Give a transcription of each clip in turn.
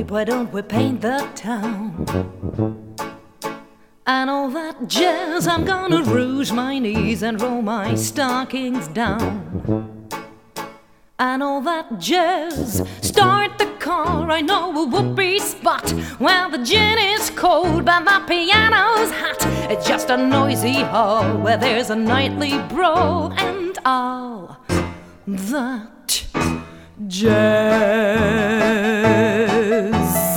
why don't we paint the town? And all that jazz, I'm gonna rouge my knees and roll my stockings down. And all that jazz, start the car, I know a whoopee spot where the gin is cold but the piano's hot. It's just a noisy hall where there's a nightly brawl and all that jazz.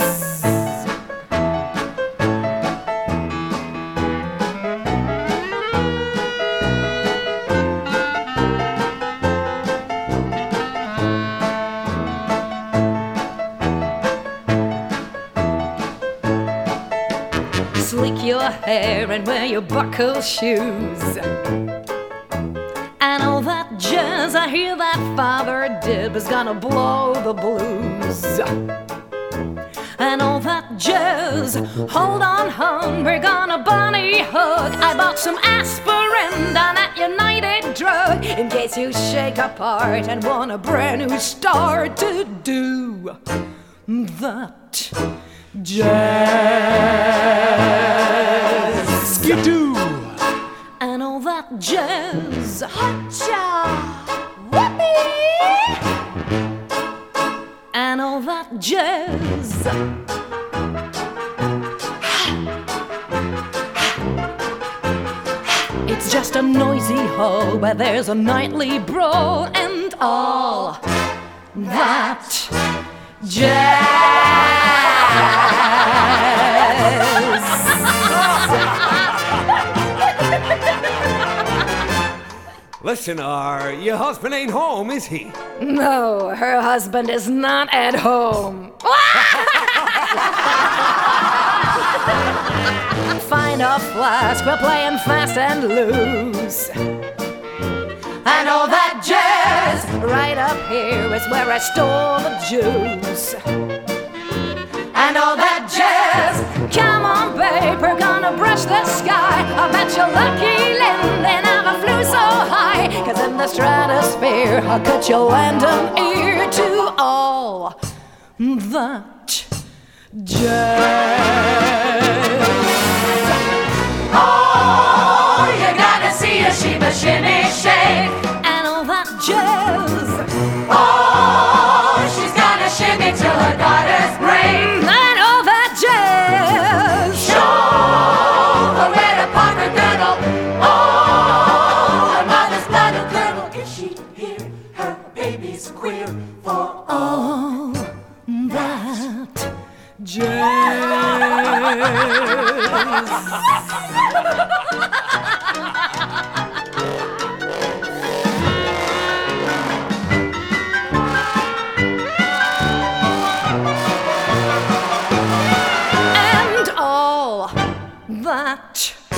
Slick your hair and wear your buckle shoes. And all that jazz, I hear that Father Dib is gonna blow the blues. And all that jazz, hold on hon, we're gonna bunny hug. I bought some aspirin down at United Drug in case you shake apart and want a brand new start to do that jazz. Skidoo! And all that jazz. Hotcha! Whoopee! And all that jazz. It's just a noisy hall where there's a nightly brawl and all that jazz. Listen, your husband ain't home, is he? No, her husband is not at home. Find a flask, we're playing fast and loose. And all that jazz, right up here is where I stole the juice. And all that jazz, come on babe, we're gonna brush the sky. I bet you're lucky Lynn, never flew so high. Cause in the stratosphere, I'll cut your random ear to all that jazz. Oh, you gotta see a Sheba shimmy shake. And all that jazz. Oh, she's gonna shimmy till her daughters break. And all that jazz. Show the red pocket girdle. Oh, her mother's blood will curdle. If she hear her baby's queer for All that jazz. And all that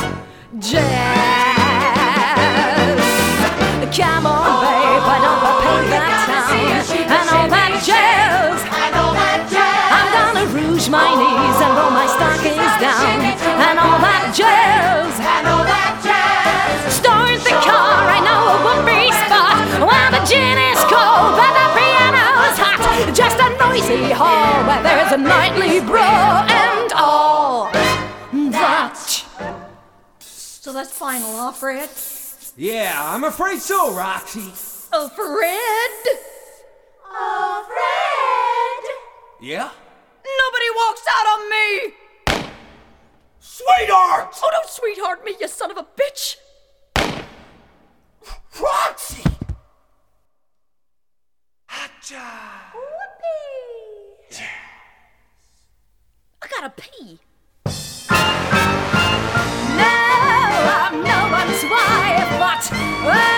jazz. Come on, babe, why don't we paint that town? And all that jazz. I'm gonna rouge my knees and roll my stockings down. And all that jazz. Start the car, I know a whoopee spot where the gin is cold but the piano's hot. Just a noisy hall where there's a nightly brawl and all that. So that's final, huh, Fred? Yeah, I'm afraid so, Roxy. Oh, Fred? Oh, Fred? Yeah? Nobody walks out on me! Sweetheart! Oh, don't sweetheart me, you son of a bitch! Roxy! Hacha! Whoopee! I gotta pee. No, I'm no one's wife, but